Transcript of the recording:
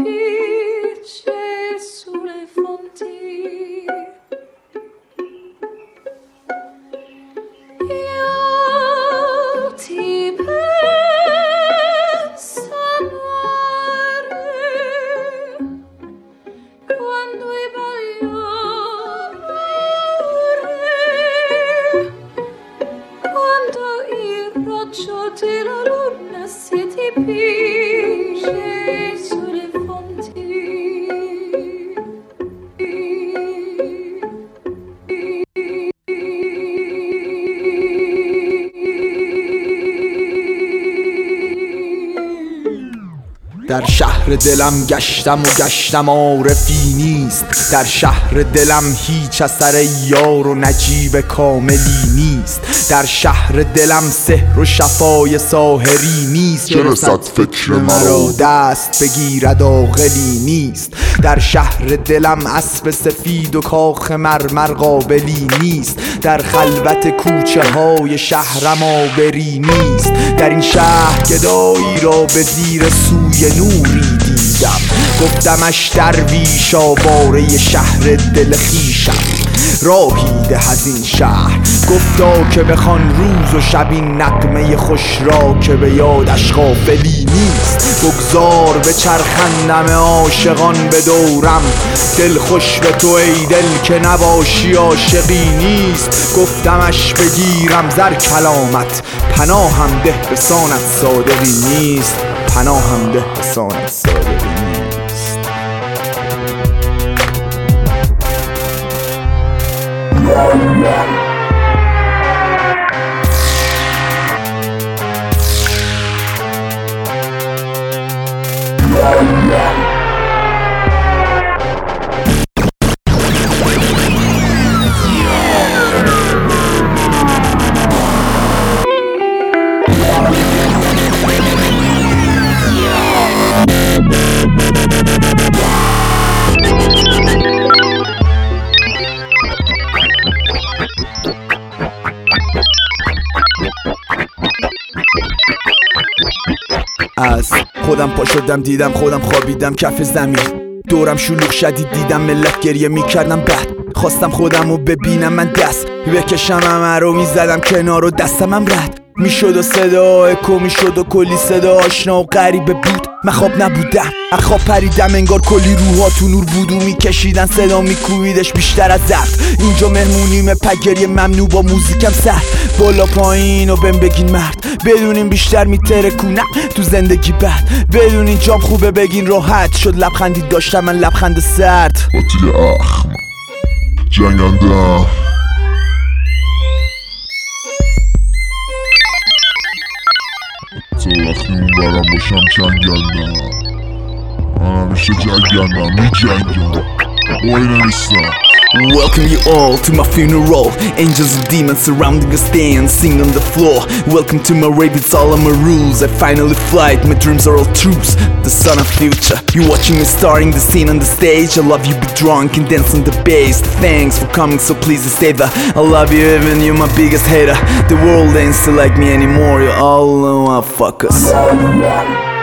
spicce sulle fonti. Io ti penso amore quando i bagliori, quando il raggio della luna si dipinge sulle fonti. در شهر دلم گشتم و گشتم عارفی نیست. در شهر دلم هیچ اثر یار و نجیب کاملی نیست. در شهر دلم سحر و شفای ساحری نیست. که رسد فکر مرا دست بگیرد عاقلی نیست. در شهر دلم اسب سفید و کاخ مرمر قابلی نیست. در خلوت کوچه های شهرم آبری نیست. در این شهر گدایی را به زیر سوی نوری دیدم. گفتمش درویش آواره شهر دل خویشم. راهی ده از این شهر گفتا که بخوان روز و شب این نغمه خوش را که به یادش غافلی نیست. بگذار به چرخندم عاشقان به دورم. دل خوش به تو ای دل که نباشی عاشقی نیست. گفتمش بگیرم زر کلامت پناهم ده به سانت صادقی نیست. پناهم ده به سانت صادقی نیست. از خودم پا شدم دیدم خودم خوابیدم کف زمین. دورم شلوغ شدید دیدم ملت گریه میکردم. بعد خواستم خودم رو ببینم من دست بکشم همه رو میزدم کنار و دستمم رد میشد و صدا اکو میشد و کلی صدا آشنا و غریبه بود. من خواب نبودم از خواب پریدم انگار کلی روحا تو نور بودو میکشیدن صدا میکوبیدش بیشتر از ضبط. اینجا مهمونیم پگری ممنوع با موزیکم سر بالا پایین و بهم بگین مرد. بدونین بیشتر میترکونم تو زندگی بعد. بدونین جام خوبه بگین راحت شد. لبخندی داشتم من لبخند سرد. قاطی اخم جنگندم تو وقتی اون برم باشم جنگندم. من همیشه جنگندم میجنگم بایی نمیستم. Welcome you all to my funeral. Angels and demons surrounding a stand, sing on the floor. Welcome to my rave, it's all on my rules. I finally fly, my dreams are all truths. The son of future, you watching me starring the scene on the stage. I love you, be drunk and dance on the bass. Thanks for coming, so please stay there. I love you even you're my biggest hater. The world ain't still like me anymore, you all know how fuckers.